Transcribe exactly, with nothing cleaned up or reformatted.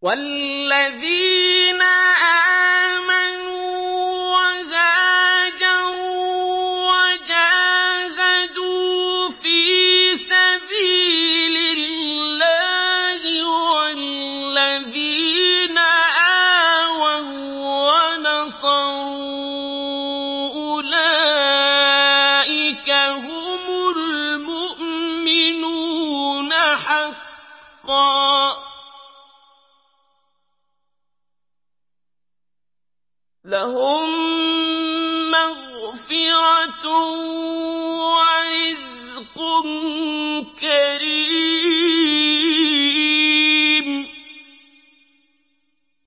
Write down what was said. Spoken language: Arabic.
والذين آمنوا وهاجروا وجاهدوا في سبيل الله والذين آووا ونصروا أولئك هم المؤمنون حقا لهم مغفرة ورزق كريم